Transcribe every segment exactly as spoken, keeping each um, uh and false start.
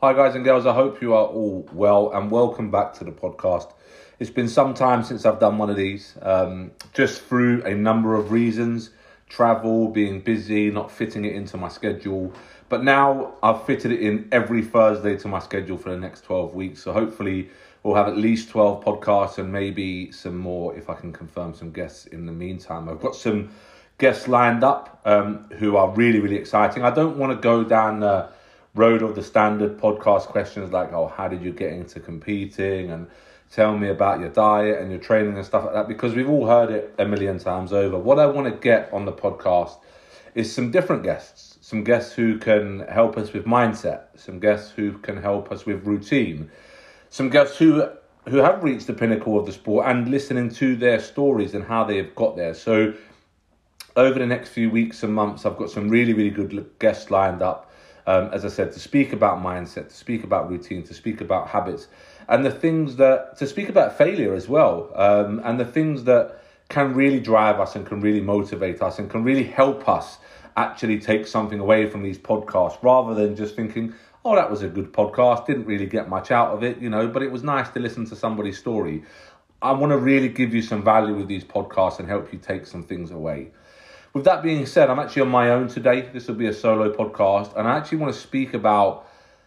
Hi guys and girls, I hope you are all well and welcome back to the podcast. It's been some time since I've done one of these, um, just through a number of reasons, travel, being busy, not fitting it into my schedule. But now I've fitted it in every Thursday to my schedule for the next twelve weeks. So hopefully we'll have at least twelve podcasts and maybe some more if I can confirm some guests in the meantime. I've got some guests lined up um, who are really, really exciting. I don't want to go down the road of the standard podcast questions like, oh, how did you get into competing? And tell me about your diet and your training and stuff like that, because we've all heard it a million times over. What I want to get on the podcast is some different guests, some guests who can help us with mindset, some guests who can help us with routine, some guests who who have reached the pinnacle of the sport and listening to their stories and how they have got there. So over the next few weeks and months, I've got some really, really good guests lined up. Um, as I said, to speak about mindset, to speak about routine, to speak about habits, and the things that, to speak about failure as well, um, and the things that can really drive us and can really motivate us and can really help us actually take something away from these podcasts, rather than just thinking, oh, that was a good podcast, didn't really get much out of it, you know, but it was nice to listen to somebody's story. I want to really give you some value with these podcasts and help you take some things away. With that being said, I'm actually on my own today. This will be a solo podcast, and I actually want to speak about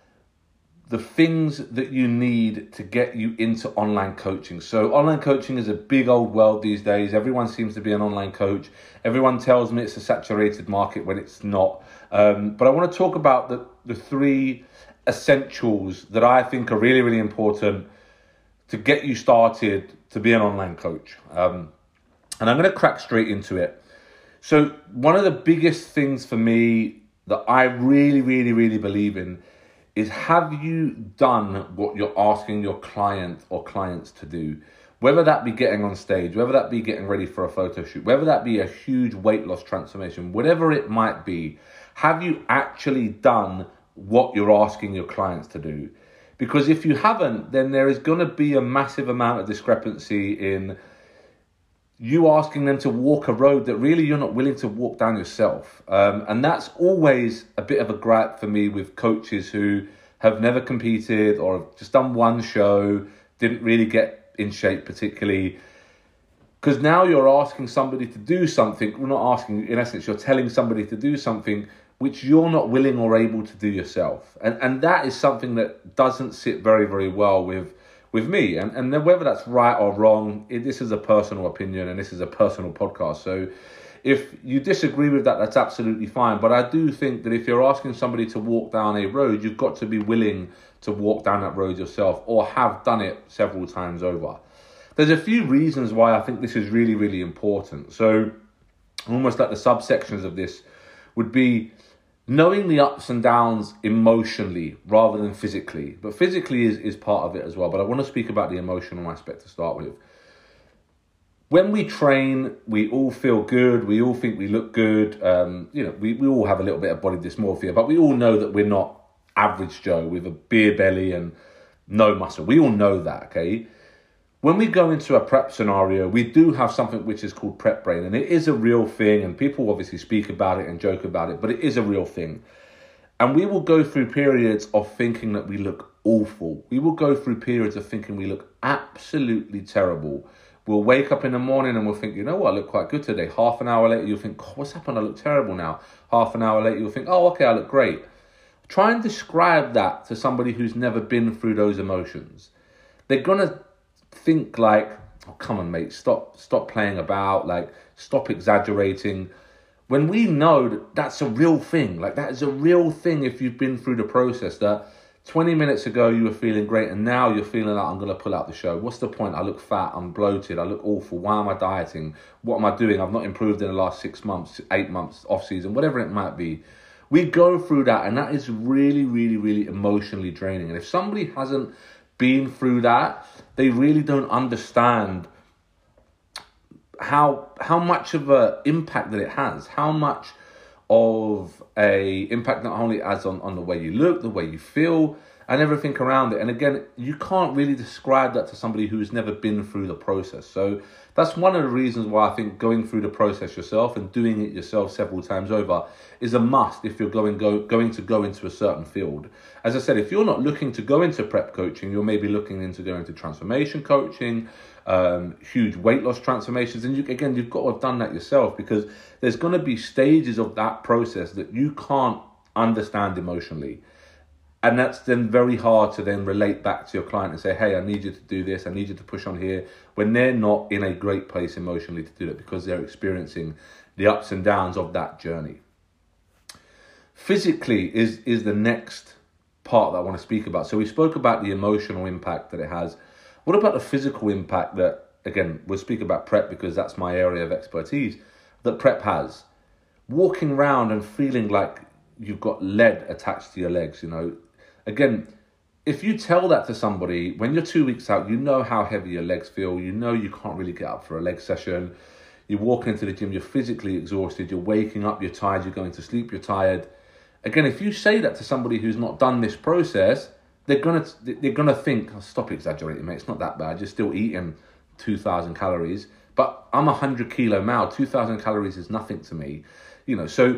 the things that you need to get you into online coaching. So online coaching is a big old world these days. Everyone seems to be an online coach. Everyone tells me it's a saturated market when it's not. Um, but I want to talk about the, the three essentials that I think are really, really important to get you started to be an online coach. Um, and I'm going to crack straight into it. So one of the biggest things for me that I really, really, really believe in is, have you done what you're asking your client or clients to do? Whether that be getting on stage, whether that be getting ready for a photo shoot, whether that be a huge weight loss transformation, whatever it might be, have you actually done what you're asking your clients to do? Because if you haven't, then there is going to be a massive amount of discrepancy in you asking them to walk a road that really you're not willing to walk down yourself. Um, and that's always a bit of a gripe for me with coaches who have never competed or have just done one show, didn't really get in shape particularly. Because now you're asking somebody to do something, we're not asking, in essence, you're telling somebody to do something which you're not willing or able to do yourself. And and that is something that doesn't sit very, very well with with me. And, and then whether that's right or wrong, it, this is a personal opinion and this is a personal podcast. So if you disagree with that, that's absolutely fine. But I do think that if you're asking somebody to walk down a road, you've got to be willing to walk down that road yourself or have done it several times over. There's a few reasons why I think this is really, really important. So almost like the subsections of this would be knowing the ups and downs emotionally rather than physically. But physically is, is part of it as well. But I want to speak about the emotional aspect to start with. When we train, we all feel good. We all think we look good. Um, you know, we, we all have a little bit of body dysmorphia, but we all know that we're not average Joe with a beer belly and no muscle. We all know that, okay? When we go into a prep scenario, we do have something which is called prep brain, and it is a real thing, and people obviously speak about it and joke about it, but it is a real thing. And we will go through periods of thinking that we look awful. We will go through periods of thinking we look absolutely terrible. We'll wake up in the morning and we'll think, you know what, I look quite good today. Half an hour later, you'll think, oh, what's happened? I look terrible now. Half an hour later, you'll think, oh, okay, I look great. Try and describe that to somebody who's never been through those emotions. They're going to think like, oh, come on, mate, stop stop playing about, like, stop exaggerating. When we know that that's a real thing, like that is a real thing if you've been through the process, that twenty minutes ago you were feeling great and now you're feeling like, I'm going to pull out the show. What's the point? I look fat, I'm bloated, I look awful. Why am I dieting? What am I doing? I've not improved in the last six months, eight months, off season, whatever it might be. We go through that, and that is really, really, really emotionally draining. And if somebody hasn't been through that, they really don't understand how how much of an impact that it has, how much of a impact not only it has on, on the way you look, the way you feel, and everything around it. And again, you can't really describe that to somebody who's never been through the process. So that's one of the reasons why I think going through the process yourself and doing it yourself several times over is a must if you're going go going to go into a certain field. As I said, if you're not looking to go into prep coaching, you're maybe looking into going into transformation coaching, um, huge weight loss transformations. And you, again, you've got to have done that yourself, because there's going to be stages of that process that you can't understand emotionally. And that's then very hard to then relate back to your client and say, hey, I need you to do this. I need you to push on here, when they're not in a great place emotionally to do that, because they're experiencing the ups and downs of that journey. Physically is, is the next part that I want to speak about. So we spoke about the emotional impact that it has. What about the physical impact that, again, we'll speak about prep because that's my area of expertise, that prep has? Walking around and feeling like you've got lead attached to your legs, you know. Again, if you tell that to somebody, when you're two weeks out, you know how heavy your legs feel. You know you can't really get up for a leg session. You walk into the gym, you're physically exhausted. You're waking up, you're tired. You're going to sleep, you're tired. Again, if you say that to somebody who's not done this process, they're gonna they're gonna think, oh, stop exaggerating, mate. It's not that bad. You're still eating two thousand calories. But I'm a one hundred kilo male. two thousand calories is nothing to me. You know, so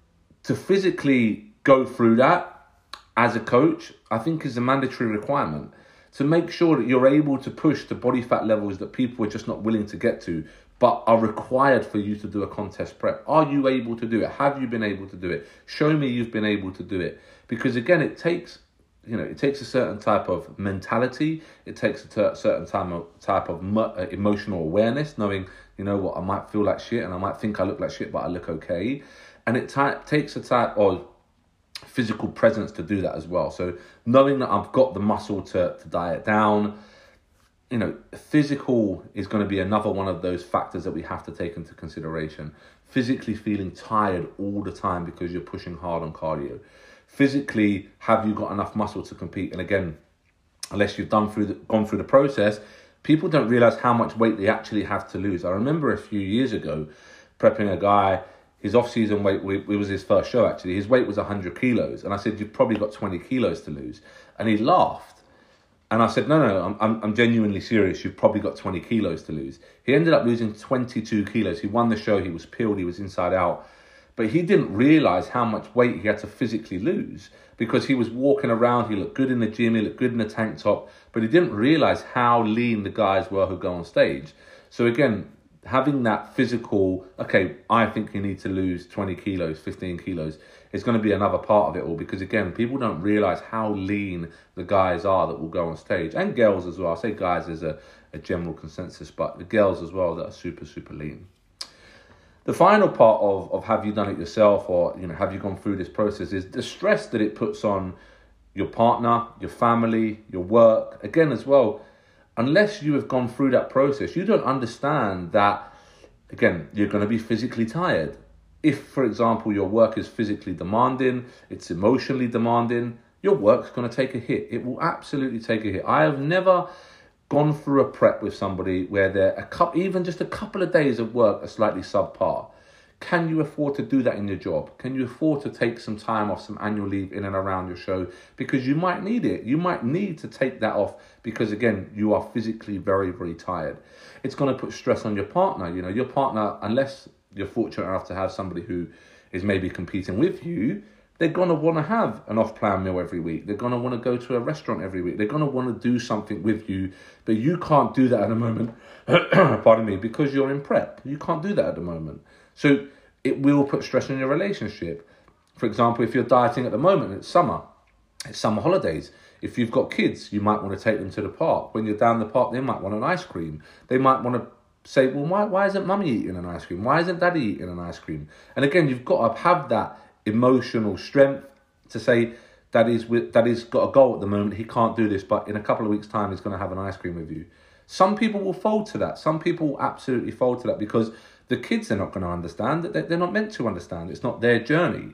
to physically go through that as a coach, I think is a mandatory requirement, to make sure that you're able to push the body fat levels that people are just not willing to get to, but are required for you to do a contest prep. Are you able to do it? Have you been able to do it? Show me you've been able to do it. Because again, it takes, you know, it takes a certain type of mentality. It takes a ter- certain type of, type of mo- emotional awareness, knowing, you know what, I might feel like shit and I might think I look like shit, but I look okay. And it t- takes a type of physical presence to do that as well. So knowing that I've got the muscle to, to diet down, you know, physical is going to be another one of those factors that we have to take into consideration. Physically feeling tired all the time because you're pushing hard on cardio. Physically, have you got enough muscle to compete? And again, unless you've done through the, gone through the process, people don't realize how much weight they actually have to lose. I remember a few years ago prepping a guy. His off-season weight, it was his first show actually, his weight was one hundred kilos. And I said, you've probably got twenty kilos to lose. And he laughed. And I said, no, no, no, I'm, I'm genuinely serious. You've probably got twenty kilos to lose. He ended up losing twenty-two kilos. He won the show. He was peeled. He was inside out. But he didn't realize how much weight he had to physically lose, because he was walking around. He looked good in the gym. He looked good in the tank top. But he didn't realize how lean the guys were who go on stage. So again, having that physical, okay, I think you need to lose twenty kilos, fifteen kilos, is going to be another part of it all. Because again, people don't realize how lean the guys are that will go on stage, and girls as well. I say guys as a, a general consensus, but the girls as well that are super, super lean. The final part of, of have you done it yourself, or, you know, have you gone through this process, is the stress that it puts on your partner, your family, your work. Again, as well, unless you have gone through that process, you don't understand that, again, you're going to be physically tired. If, for example, your work is physically demanding, it's emotionally demanding, your work's going to take a hit. It will absolutely take a hit. I have never gone through a prep with somebody where they're a couple, even just a couple of days of work are slightly subpar. Can you afford to do that in your job? Can you afford to take some time off, some annual leave in and around your show? Because you might need it. You might need to take that off because, again, you are physically very, very tired. It's going to put stress on your partner. You know, your partner, unless you're fortunate enough to have somebody who is maybe competing with you, they're going to want to have an off-plan meal every week. They're going to want to go to a restaurant every week. They're going to want to do something with you, but you can't do that at the moment, pardon me, because you're in prep. You can't do that at the moment. So it will put stress on your relationship. For example, if you're dieting at the moment, it's summer, it's summer holidays. If you've got kids, you might want to take them to the park. When you're down the park, they might want an ice cream. They might want to say, well, why, why isn't mummy eating an ice cream? Why isn't daddy eating an ice cream? And again, you've got to have that emotional strength to say, daddy's, with, daddy's got a goal at the moment. He can't do this, but in a couple of weeks' time, he's going to have an ice cream with you. Some people will fold to that. Some people will absolutely fold to that because the kids are not going to understand that. They're not meant to understand. It's not their journey.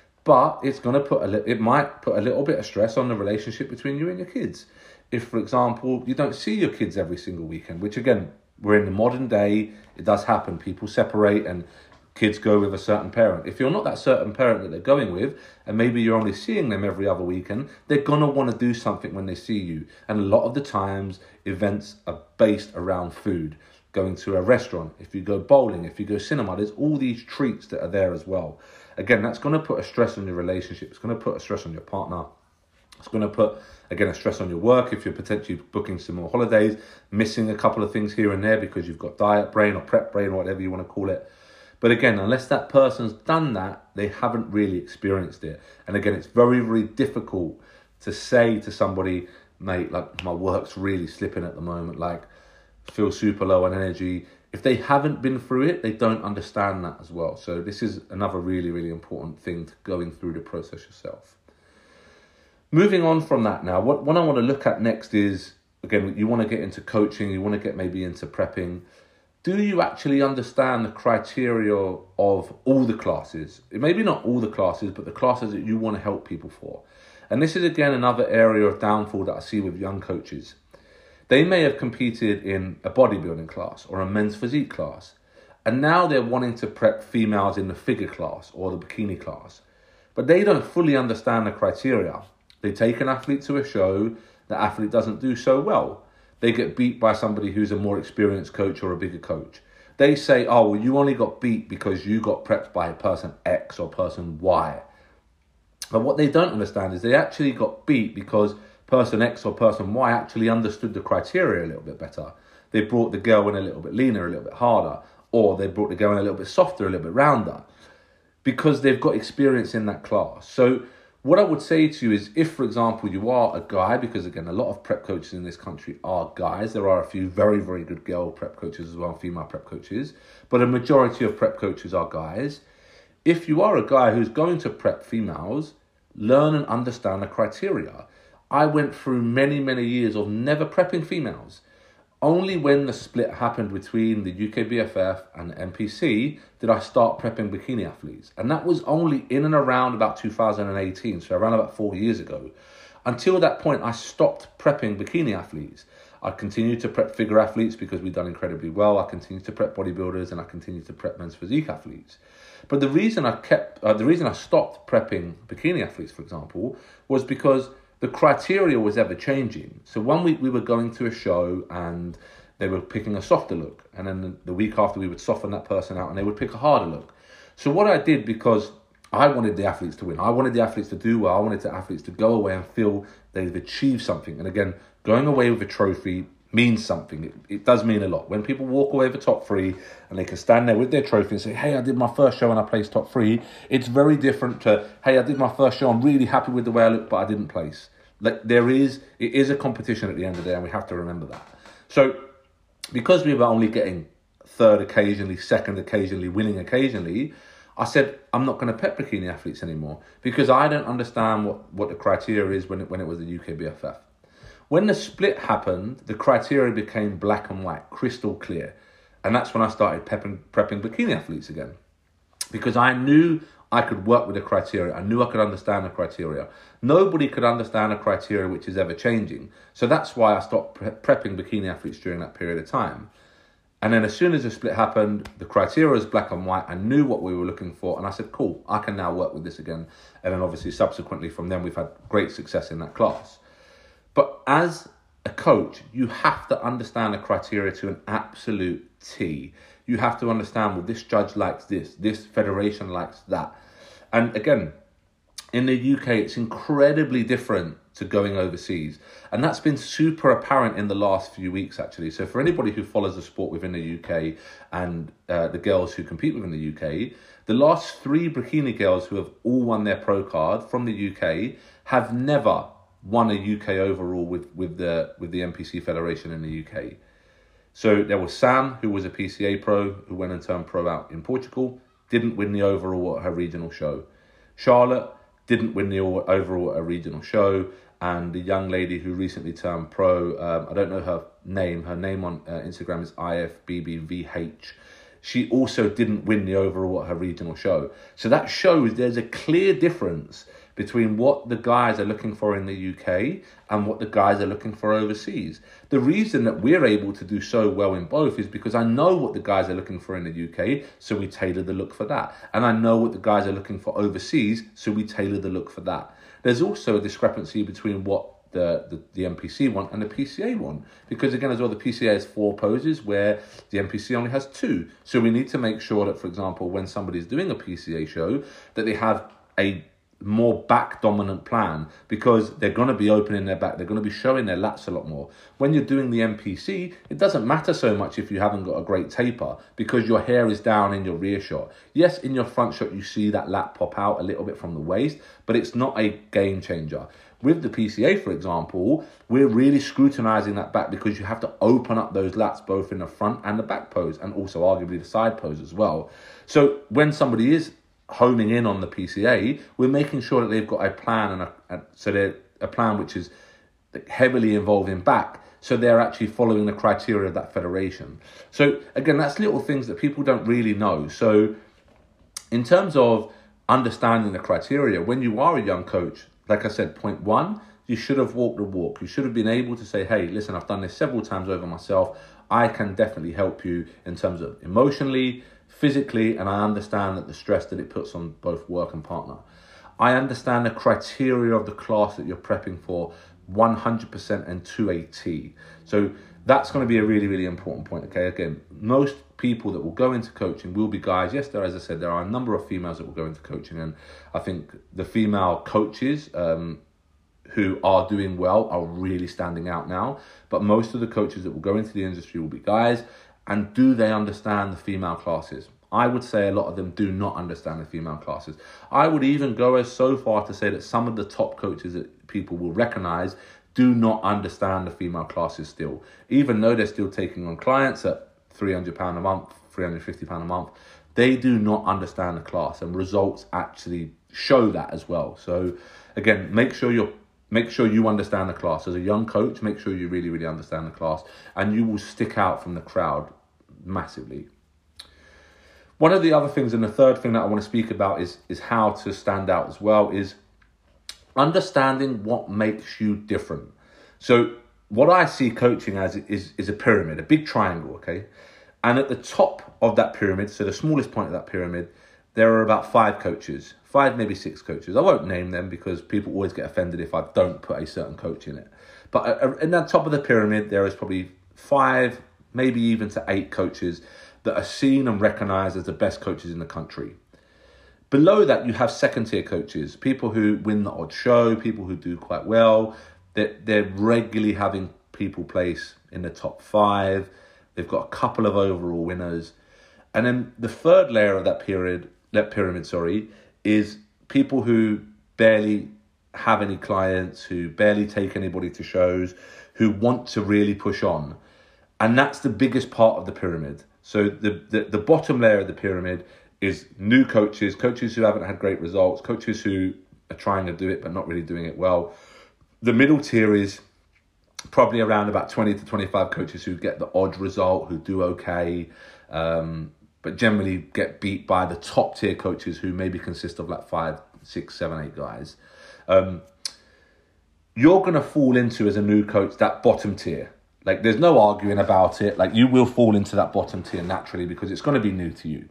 But it's going to put a li- it might put a little bit of stress on the relationship between you and your kids. If, for example, you don't see your kids every single weekend, which again, we're in the modern day, it does happen. People separate and kids go with a certain parent. If you're not that certain parent that they're going with, and maybe you're only seeing them every other weekend, they're going to want to do something when they see you. And a lot of the times, events are based around food. Going to a restaurant, if you go bowling, if you go cinema, there's all these treats that are there as well. Again, that's going to put a stress on your relationship. It's going to put a stress on your partner. It's going to put, again, a stress on your work if you're potentially booking some more holidays, missing a couple of things here and there because you've got diet brain or prep brain or whatever you want to call it. But again, unless that person's done that, they haven't really experienced it. And again, it's very, very difficult to say to somebody, mate, like, my work's really slipping at the moment, like, feel super low on energy. If they haven't been through it, they don't understand that as well. So this is another really, really important thing to going through the process yourself. Moving on from that now, what, what I want to look at next is, again, you want to get into coaching, you want to get maybe into prepping. Do you actually understand the criteria of all the classes? Maybe not all the classes, but the classes that you want to help people for. And this is, again, another area of downfall that I see with young coaches. They may have competed in a bodybuilding class or a men's physique class, and now they're wanting to prep females in the figure class or the bikini class. But they don't fully understand the criteria. They take an athlete to a show, the athlete doesn't do so well. They get beat by somebody who's a more experienced coach or a bigger coach. They say, oh, well, you only got beat because you got prepped by person X or person Y. But what they don't understand is they actually got beat because person X or person Y actually understood the criteria a little bit better. They brought the girl in a little bit leaner, a little bit harder, or they brought the girl in a little bit softer, a little bit rounder, because they've got experience in that class. So what I would say to you is, if, for example, you are a guy, because again, a lot of prep coaches in this country are guys. There are a few very, very good girl prep coaches as well, female prep coaches, but a majority of prep coaches are guys. If you are a guy who's going to prep females, learn and understand the criteria. I went through many, many years of never prepping females. Only when the split happened between the U K B F F and the N P C did I start prepping bikini athletes. And that was only in and around about two thousand eighteen, so around about four years ago. Until that point, I stopped prepping bikini athletes. I continued to prep figure athletes because we've done incredibly well. I continued to prep bodybuilders and I continued to prep men's physique athletes. But the reason I kept, uh, the reason I stopped prepping bikini athletes, for example, was because the criteria was ever changing. So one week we were going to a show and they were picking a softer look. And then the week after we would soften that person out and they would pick a harder look. So what I did, because I wanted the athletes to win, I wanted the athletes to do well, I wanted the athletes to go away and feel they've achieved something. And again, going away with a trophy means something. It, it does mean a lot. When people walk away with top three and they can stand there with their trophy and say, hey, I did my first show and I placed top three, it's very different to, hey, I did my first show, I'm really happy with the way I look, but I didn't place. Like, there is, it is a competition at the end of the day, and we have to remember that. So because we were only getting third occasionally, second occasionally, winning occasionally, I said, I'm not going to pep bikini athletes anymore because I don't understand what, what the criteria is when it, when it was the U K B F F. When the split happened, the criteria became black and white, crystal clear. And that's when I started prepping, prepping bikini athletes again. Because I knew I could work with the criteria. I knew I could understand the criteria. Nobody could understand a criteria which is ever changing. So that's why I stopped pre- prepping bikini athletes during that period of time. And then as soon as the split happened, the criteria was black and white. I knew what we were looking for. And I said, cool, I can now work with this again. And then obviously subsequently from then, we've had great success in that class. But as a coach, you have to understand the criteria to an absolute T. You have to understand, well, this judge likes this, this federation likes that. And again, in the U K, it's incredibly different to going overseas. And that's been super apparent in the last few weeks, actually. So for anybody who follows the sport within the U K and uh, the girls who compete within the U K, the last three bikini girls who have all won their pro card from the U K have never won a U K overall with, with the with the N P C Federation in the U K. So there was Sam, who was a P C A pro, who went and turned pro out in Portugal, didn't win the overall at her regional show. Charlotte didn't win the overall at a regional show. And the young lady who recently turned pro, um, I don't know her name, her name on uh, Instagram is I F B B V H. She also didn't win the overall at her regional show. So that shows there's a clear difference between what the guys are looking for in the U K and what the guys are looking for overseas. The reason that we're able to do so well in both is because I know what the guys are looking for in the U K, so we tailor the look for that. And I know what the guys are looking for overseas, so we tailor the look for that. There's also a discrepancy between what The, the the N P C one and the P C A one, because again as well, the P C A has four poses where the N P C only has two. So we need to make sure that, for example, when somebody's doing a P C A show, that they have a more back dominant plan, because they're going to be opening their back, they're going to be showing their lats a lot more. When you're doing the N P C, it doesn't matter so much if you haven't got a great taper, because your hair is down in your rear shot. Yes, in your front shot you see that lat pop out a little bit from the waist, but it's not a game changer. With the P C A, for example, we're really scrutinizing that back, because you have to open up those lats both in the front and the back pose, and also arguably the side pose as well. So when somebody is homing in on the P C A, we're making sure that they've got a plan, and a, a, so they're a plan which is heavily involved in back, so they're actually following the criteria of that federation. So again, that's little things that people don't really know. So in terms of understanding the criteria, when you are a young coach, like I said, point one, you should have walked the walk. You should have been able to say, hey, listen, I've done this several times over myself. I can definitely help you in terms of emotionally, physically, and I understand that the stress that it puts on both work and partner. I understand the criteria of the class that you're prepping for one hundred percent and to a T. So that's going to be a really, really important point, okay? Again, most people that will go into coaching will be guys. Yes, there, as I said, there are a number of females that will go into coaching, and I think the female coaches um, who are doing well are really standing out now. But most of the coaches that will go into the industry will be guys. And do they understand the female classes? I would say a lot of them do not understand the female classes. I would even go as so far to say that some of the top coaches that people will recognize do not understand the female classes still, even though they're still taking on clients at three hundred pounds a month, three hundred fifty pounds a month. They do not understand the class, and results actually show that as well. So again, make sure you're Make sure you understand the class. As a young coach, make sure you really, really understand the class, and you will stick out from the crowd massively. One of the other things, and the third thing that I want to speak about is, is how to stand out as well, is understanding what makes you different. So what I see coaching as is, is a pyramid, a big triangle, okay? And at the top of that pyramid, so the smallest point of that pyramid, there are about five coaches, five, maybe six coaches. I won't name them because people always get offended if I don't put a certain coach in it. But in the top of the pyramid, there is probably five, maybe even to eight coaches that are seen and recognized as the best coaches in the country. Below that, you have second tier coaches, people who win the odd show, people who do quite well. They're, they're regularly having people place in the top five. They've got a couple of overall winners. And then the third layer of that period, that pyramid, sorry, is people who barely have any clients, who barely take anybody to shows, who want to really push on. And that's the biggest part of the pyramid. So the, the, the bottom layer of the pyramid is new coaches, coaches who haven't had great results, coaches who are trying to do it but not really doing it well. The middle tier is probably around about twenty to twenty-five coaches who get the odd result, who do okay, um, but generally get beat by the top tier coaches who maybe consist of like five, six, seven, eight guys. Um, you're going to fall into, as a new coach, that bottom tier. Like, there's no arguing about it. Like, you will fall into that bottom tier naturally because it's going to be new to you.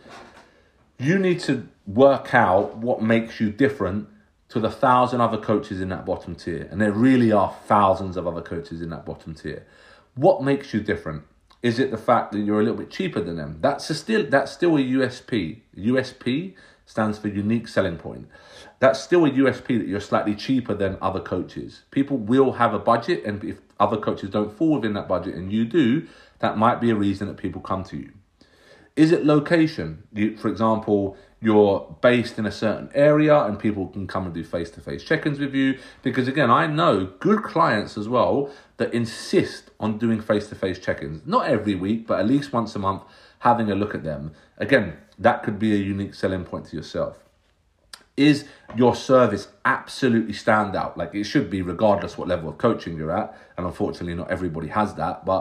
You need to work out what makes you different to the thousand other coaches in that bottom tier. And there really are thousands of other coaches in that bottom tier. What makes you different? Is it the fact that you're a little bit cheaper than them? That's a still that's still a U S P. U S P stands for unique selling point. That's still a U S P that you're slightly cheaper than other coaches. People will have a budget, and if other coaches don't fall within that budget and you do, that might be a reason that people come to you. Is it location? You, for example, you're based in a certain area and people can come and do face-to-face check-ins with you. Because again, I know good clients as well that insist on doing face-to-face check-ins. Not every week, but at least once a month, having a look at them. Again, that could be a unique selling point to yourself. Is your service absolutely standout? Like it should be, regardless what level of coaching you're at. And unfortunately, not everybody has that. But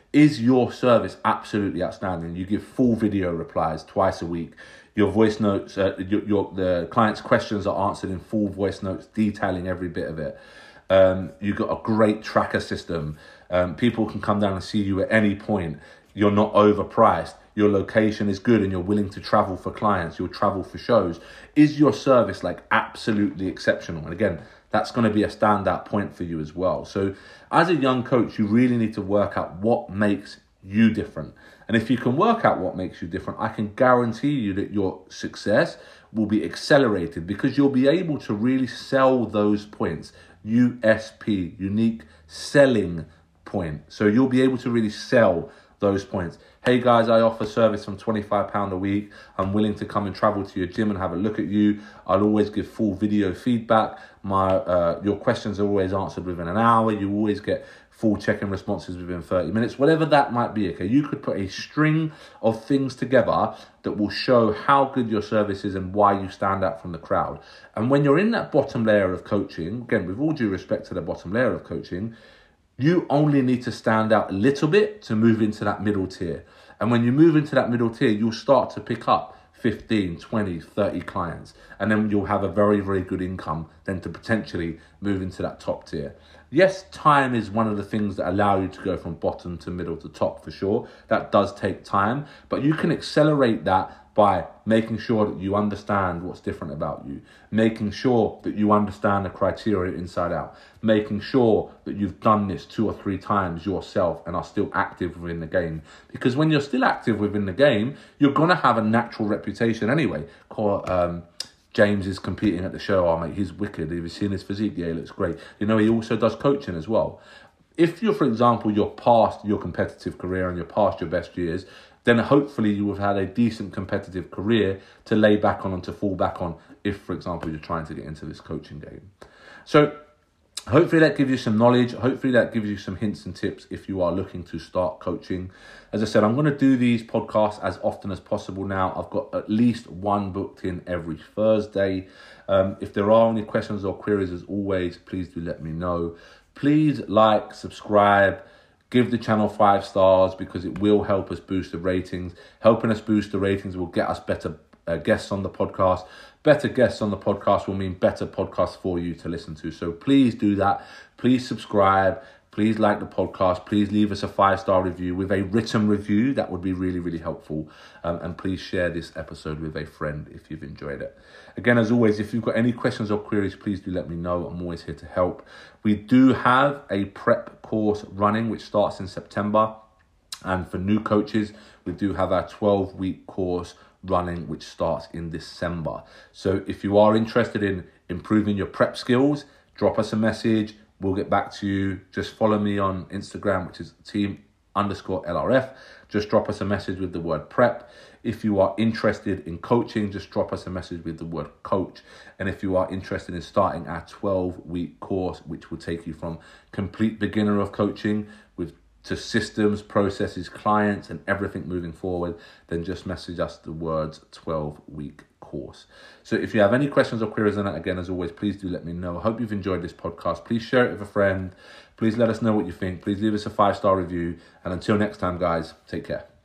Is your service absolutely outstanding? You give full video replies twice a week. Your voice notes, uh, your, your the client's questions are answered in full voice notes, detailing every bit of it. Um, you've got a great tracker system. Um, people can come down and see you at any point. You're not overpriced. Your location is good and you're willing to travel for clients. You'll travel for shows. Is your service like absolutely exceptional? And again, that's going to be a standout point for you as well. So as a young coach, you really need to work out what makes you different. And if you can work out what makes you different, I can guarantee you that your success will be accelerated because you'll be able to really sell those points. U S P, unique selling point. So you'll be able to really sell those points. Hey guys, I offer service from twenty-five pounds a week. I'm willing to come and travel to your gym and have a look at you. I'll always give full video feedback. My uh, your questions are always answered within an hour. You always get full check-in responses within thirty minutes, whatever that might be. Okay, you could put a string of things together that will show how good your service is and why you stand out from the crowd. And when you're in that bottom layer of coaching, again, with all due respect to the bottom layer of coaching, you only need to stand out a little bit to move into that middle tier. And when you move into that middle tier, you'll start to pick up fifteen, twenty, thirty clients. And then you'll have a very, very good income then to potentially move into that top tier. Yes, time is one of the things that allow you to go from bottom to middle to top for sure. That does take time, but you can accelerate that by making sure that you understand what's different about you, making sure that you understand the criteria inside out, making sure that you've done this two or three times yourself and are still active within the game. Because when you're still active within the game, you're going to have a natural reputation anyway. Um, James is competing at the show. Oh, mate, he's wicked. Have you seen his physique? Yeah, he looks great. You know, he also does coaching as well. If you're, for example, you're past your competitive career and you're past your best years, then hopefully you have had a decent competitive career to lay back on and to fall back on if, for example, you're trying to get into this coaching game. So hopefully that gives you some knowledge. Hopefully that gives you some hints and tips if you are looking to start coaching. As I said, I'm going to do these podcasts as often as possible now. I've got at least one booked in every Thursday. Um, if there are any questions or queries, as always, please do let me know. Please like, subscribe, give the channel five stars because it will help us boost the ratings. Helping us boost the ratings will get us better uh, guests on the podcast. Better guests on the podcast will mean better podcasts for you to listen to. So please do that. Please subscribe. Please like the podcast. Please leave us a five-star review with a written review. That would be really, really helpful. Um, and please share this episode with a friend if you've enjoyed it. Again, as always, if you've got any questions or queries, please do let me know. I'm always here to help. We do have a prep course running, which starts in September. And for new coaches, we do have our twelve-week course running, which starts in December. So if you are interested in improving your prep skills, drop us a message. We'll get back to you. Just follow me on Instagram, which is team underscore L R F. Just drop us a message with the word prep. If you are interested in coaching, just drop us a message with the word coach. And if you are interested in starting our twelve-week course, which will take you from complete beginner of coaching with to systems, processes, clients, and everything moving forward, then just message us the words twelve-week course. So if you have any questions or queries on that, again, as always, please do let me know. I hope you've enjoyed this podcast. Please share it with a friend. Please let us know what you think. Please leave us a five-star review. And until next time, guys, take care.